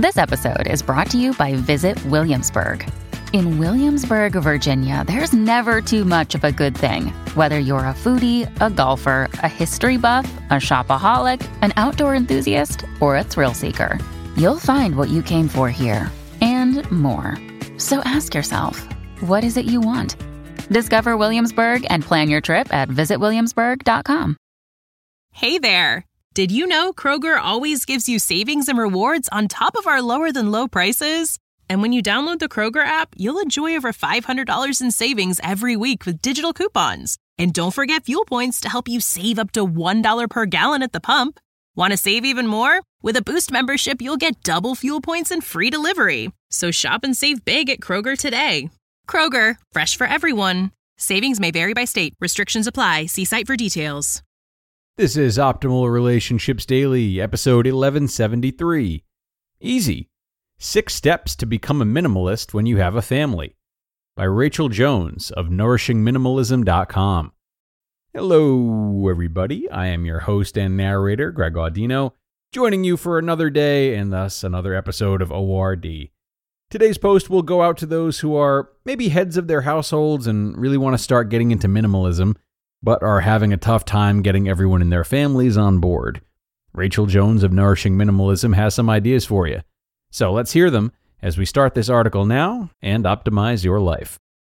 This episode is brought to you by Visit Williamsburg. In Williamsburg, Virginia, there's never too much of a good thing. Whether you're a foodie, a golfer, a history buff, a shopaholic, an outdoor enthusiast, or a thrill seeker, you'll find what you came for here and more. So ask yourself, what is it you want? Discover Williamsburg and plan your trip at visitwilliamsburg.com. Hey there! Did you know Kroger always gives you savings and rewards on top of our lower-than-low prices? And when you download the Kroger app, you'll enjoy over $500 in savings every week with digital coupons. And don't forget fuel points to help you save up to $1 per gallon at the pump. Want to save even more? With a Boost membership, you'll get double fuel points and free delivery. So shop and save big at Kroger today. Kroger, fresh for everyone. Savings may vary by state. Restrictions apply. See site for details. This is Optimal Relationships Daily, episode 1173. Easy. 6 Steps to Become a Minimalist When You Have a Family, by Rachel Jones of NourishingMinimalism.com. Hello, everybody. I am your host and narrator, Greg Audino, joining you for another day and thus another episode of ORD. Today's post will go out to those who are maybe heads of their households and really want to start getting into minimalism, but are having a tough time getting everyone in their families on board. Rachel Jones of Nourishing Minimalism has some ideas for you. So let's hear them as we start this article now and optimize your life.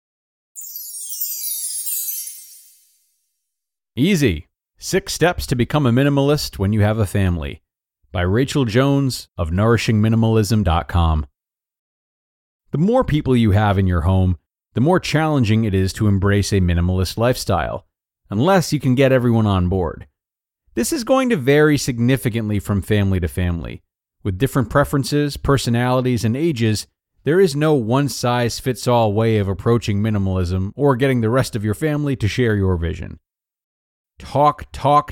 Easy. 6 Steps to Become a Minimalist When You Have a Family, by Rachel Jones of NourishingMinimalism.com. The more people you have in your home, the more challenging it is to embrace a minimalist lifestyle, unless you can get everyone on board. This is going to vary significantly from family to family. With different preferences, personalities, and ages, there is no one-size-fits-all way of approaching minimalism or getting the rest of your family to share your vision. Talk.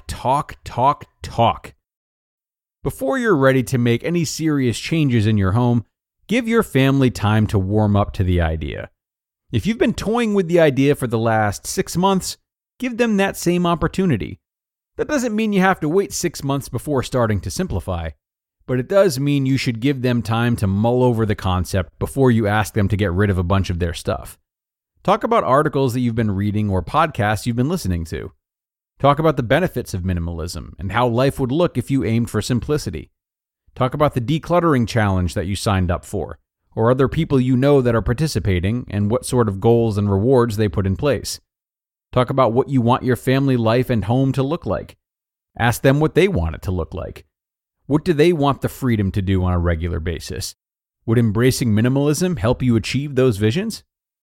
Before you're ready to make any serious changes in your home, give your family time to warm up to the idea. If you've been toying with the idea for the last 6 months, give them that same opportunity. That doesn't mean you have to wait 6 months before starting to simplify, but it does mean you should give them time to mull over the concept before you ask them to get rid of a bunch of their stuff. Talk about articles that you've been reading or podcasts you've been listening to. Talk about the benefits of minimalism and how life would look if you aimed for simplicity. Talk about the decluttering challenge that you signed up for, or other people you know that are participating and what sort of goals and rewards they put in place. Talk about what you want your family life and home to look like. Ask them what they want it to look like. What do they want the freedom to do on a regular basis? Would embracing minimalism help you achieve those visions?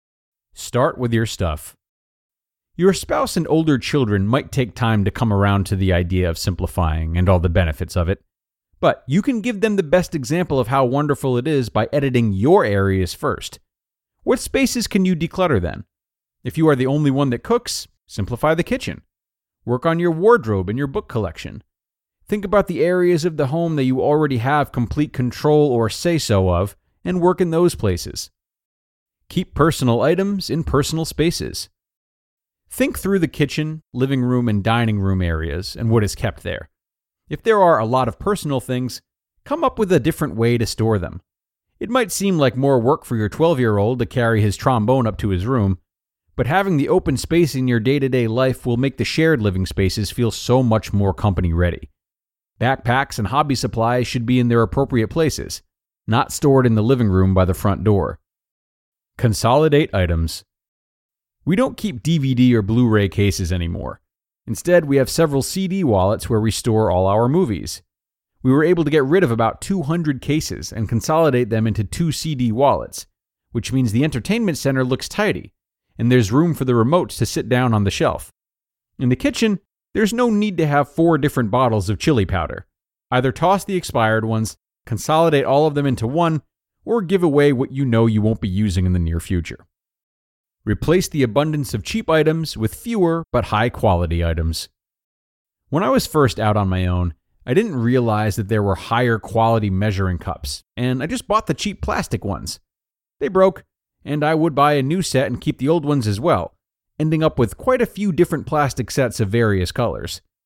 Start with your stuff. Your spouse and older children might take time to come around to the idea of simplifying and all the benefits of it, but you can give them the best example of how wonderful it is by editing your areas first. What spaces can you declutter then? If you are the only one that cooks, simplify the kitchen. Work on your wardrobe and your book collection. Think about the areas of the home that you already have complete control or say-so of, and work in those places. Keep personal items in personal spaces. Think through the kitchen, living room, and dining room areas and what is kept there. If there are a lot of personal things, come up with a different way to store them. It might seem like more work for your 12-year-old to carry his trombone up to his room, but having the open space in your day-to-day life will make the shared living spaces feel so much more company-ready. Backpacks and hobby supplies should be in their appropriate places, not stored in the living room by the front door. Consolidate items. We don't keep DVD or Blu-ray cases anymore. Instead, we have several CD wallets where we store all our movies. We were able to get rid of about 200 cases and consolidate them into 2 CD wallets, which means the entertainment center looks tidy, and there's room for the remotes to sit down on the shelf. In the kitchen, there's no need to have 4 different bottles of chili powder. Either toss the expired ones, consolidate all of them into one, or give away what you know you won't be using in the near future. Replace the abundance of cheap items with fewer but high-quality items. When I was first out on my own, I didn't realize that there were higher quality measuring cups, and I just bought the cheap plastic ones. They broke, and I would buy a new set and keep the old ones as well, ending up with quite a few different plastic sets of various colors.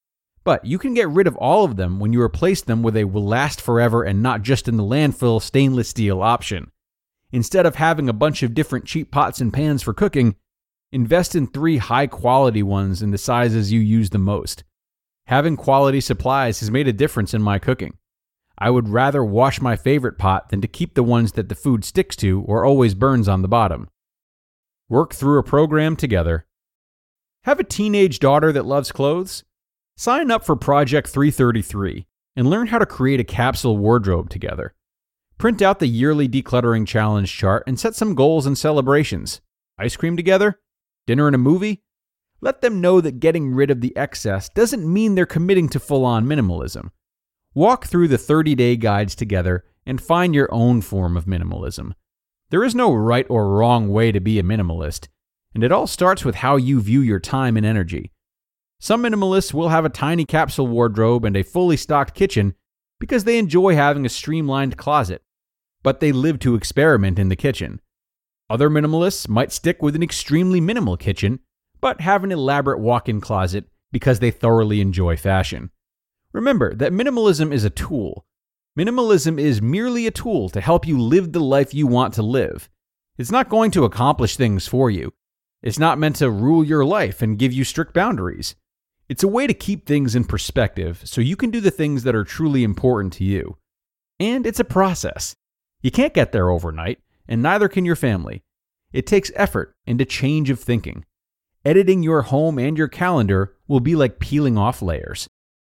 But you can get rid of all of them when you replace them with a will last forever and not just in the landfill stainless steel option. Instead of having a bunch of different cheap pots and pans for cooking, invest in 3 high-quality ones in the sizes you use the most. Having quality supplies has made a difference in my cooking. I would rather wash my favorite pot than to keep the ones that the food sticks to or always burns on the bottom. Work through a program together. Have a teenage daughter that loves clothes? Sign up for Project 333 and learn how to create a capsule wardrobe together. Print out the yearly decluttering challenge chart and set some goals and celebrations. Ice cream together? Dinner and a movie? Let them know that getting rid of the excess doesn't mean they're committing to full-on minimalism. Walk through the 30-day guides together and find your own form of minimalism. There is no right or wrong way to be a minimalist, and it all starts with how you view your time and energy. Some minimalists will have a tiny capsule wardrobe and a fully stocked kitchen because they enjoy having a streamlined closet, but they live to experiment in the kitchen. Other minimalists might stick with an extremely minimal kitchen, but have an elaborate walk-in closet because they thoroughly enjoy fashion. Remember that minimalism is a tool. Minimalism is merely a tool to help you live the life you want to live. It's not going to accomplish things for you. It's not meant to rule your life and give you strict boundaries. It's a way to keep things in perspective so you can do the things that are truly important to you. And it's a process. You can't get there overnight, and neither can your family. It takes effort and a change of thinking. Editing your home and your calendar will be like peeling off layers.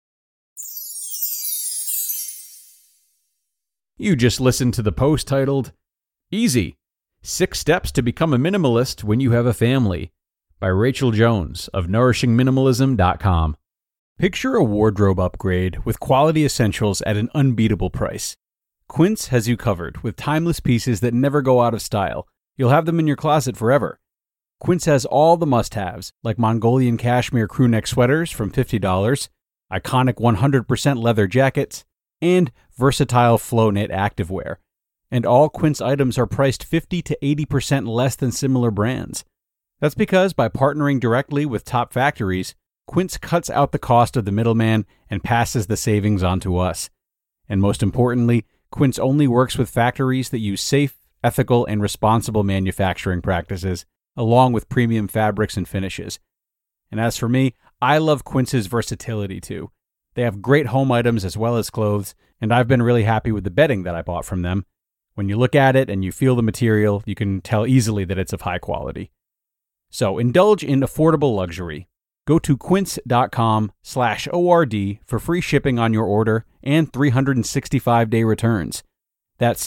You just listened to the post titled, Easy, 6 Steps to Become a Minimalist When You Have a Family, by Rachel Jones of NourishingMinimalism.com. Picture a wardrobe upgrade with quality essentials at an unbeatable price. Quince has you covered with timeless pieces that never go out of style. You'll have them in your closet forever. Quince has all the must-haves, like Mongolian cashmere crewneck sweaters from $50, iconic 100% leather jackets, and versatile flow knit activewear. And all Quince items are priced 50 to 80% less than similar brands. That's because by partnering directly with top factories, Quince cuts out the cost of the middleman and passes the savings on to us. And most importantly, Quince only works with factories that use safe, ethical, and responsible manufacturing practices, along with premium fabrics and finishes. And as for me, I love Quince's versatility too. They have great home items as well as clothes, and I've been really happy with the bedding that I bought from them. When you look at it and you feel the material, you can tell easily that it's of high quality. So indulge in affordable luxury. Go to quince.com/ORD for free shipping on your order and 365-day returns. That's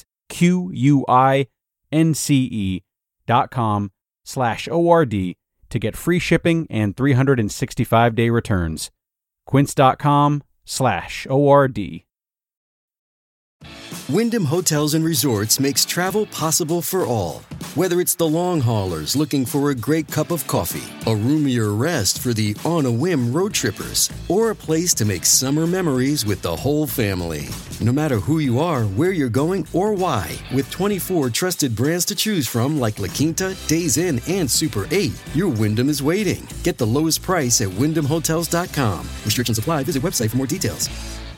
QUINCE.com/ORD to get free shipping and 365-day returns. Quince.com/ORD. Wyndham Hotels & Resorts makes travel possible for all. Whether it's the long haulers looking for a great cup of coffee, a roomier rest for the on-a-whim road trippers, or a place to make summer memories with the whole family. No matter who you are, where you're going, or why, with 24 trusted brands to choose from like La Quinta, Days Inn, and Super 8, your Wyndham is waiting. Get the lowest price at WyndhamHotels.com. Restrictions apply. Visit website for more details.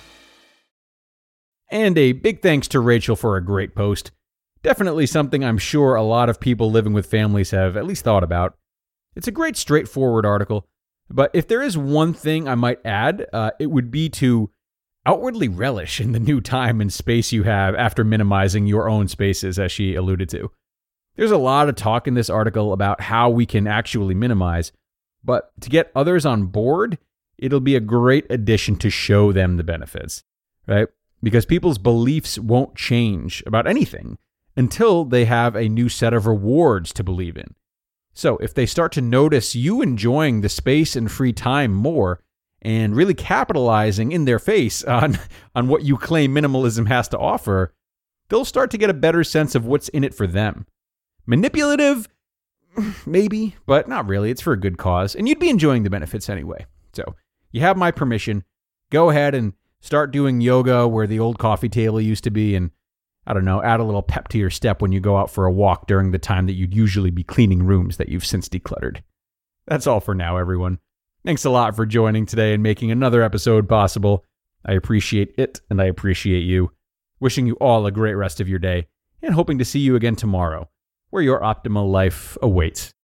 And a big thanks to Rachel for a great post. Definitely something I'm sure a lot of people living with families have at least thought about. It's a great straightforward article, but if there is one thing I might add, it would be to outwardly relish in the new time and space you have after minimizing your own spaces, as she alluded to. There's a lot of talk in this article about how we can actually minimize, but to get others on board, it'll be a great addition to show them the benefits, right? Because people's beliefs won't change about anything until they have a new set of rewards to believe in. So if they start to notice you enjoying the space and free time more and really capitalizing in their face on what you claim minimalism has to offer, they'll start to get a better sense of what's in it for them. Manipulative? Maybe, but not really. It's for a good cause, and you'd be enjoying the benefits anyway. So you have my permission. Go ahead and start doing yoga where the old coffee table used to be, and I don't know, add a little pep to your step when you go out for a walk during the time that you'd usually be cleaning rooms that you've since decluttered. That's all for now, everyone. Thanks a lot for joining today and making another episode possible. I appreciate it, and I appreciate you. Wishing you all a great rest of your day, and hoping to see you again tomorrow, where your optimal life awaits.